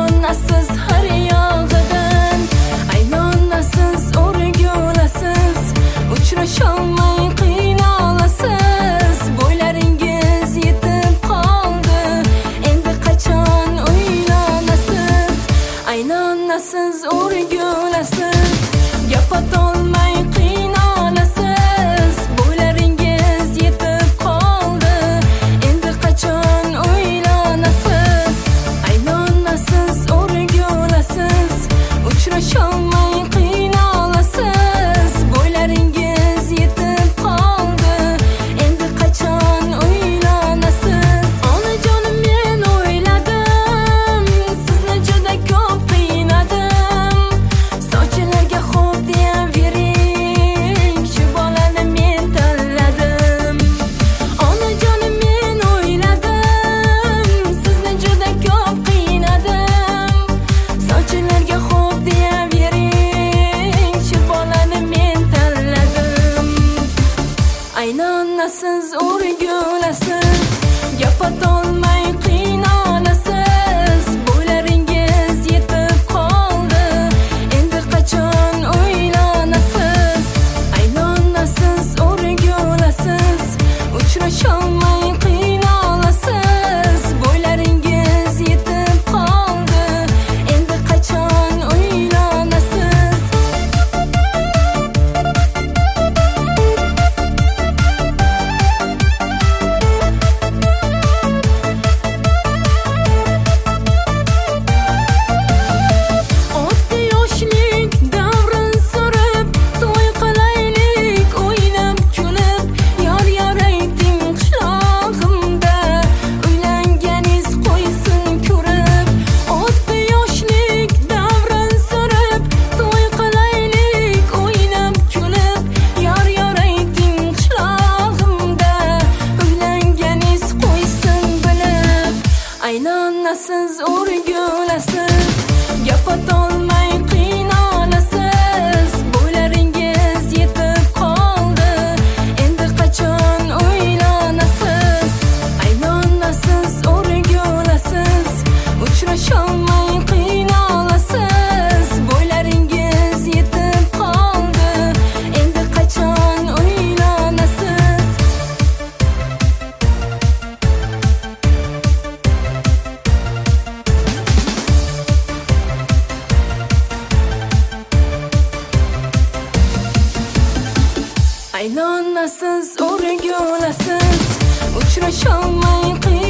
Aynonasiz har yog'idan, aynonasiz o'rgulasiz, uchrasholmay qiynalasiz. Bo'ylaringiz yetib qoldi, endi qachon uylanasiz? Aynonasiz o'rgulasiz, gap otolmay qiynalasiz. Bo'ylaringiz yetib qoldi, endi qachon uylanasiz? Aynonasiz o'rgulasiz, uchrasholmay qiynalasiz. Bo'ylaringiz yetib qoldi, endi qachon uylanasiz? Onajonim, men o'yladim, sizni juda ko'p qiynadim. Sovchilarga xo'p deyavering, shu bolani men tanladim. Onajonim, men o'yladim, sizni juda ko'p qiynadim. Sovchilarga xo'p deyavering, shu bolani men tanladim. Aynonasiz o'rgulasiz, gap otolmay qiynalasiz. Bo'ylaringiz yetib qoldi, endi qachon uylanasiz? Aynonasiz o'rgulasiz, uchrasholmay qiynalasiz. Bo'ylaringiz yetib qoldi, endi qachon uylanasiz? Oddiy yoshlik davrin surib, to'y qilaylik o'ynab kulib. Yor ayting qishlog'imda, uylanganiz qo'ysin ko'rib. Oddiy yoshlik davrin surib, to'y qilaylik o'ynab kulib. Yor ayting qishlog'imda, uylanganiz qo'ysin bilib. Aynonasiz o'rgulasiz, gap otolmay qiynalasiz. Bo'ylaringiz yetib qoldi, endi qachon uylanasiz? Aynonasiz o'rgulasiz, uchrasholmay qiynalasiz. Bo'ylaringiz yetib qoldi, endi qachon uylanasiz? Aynonasiz o'rgulasiz, uchrasholmay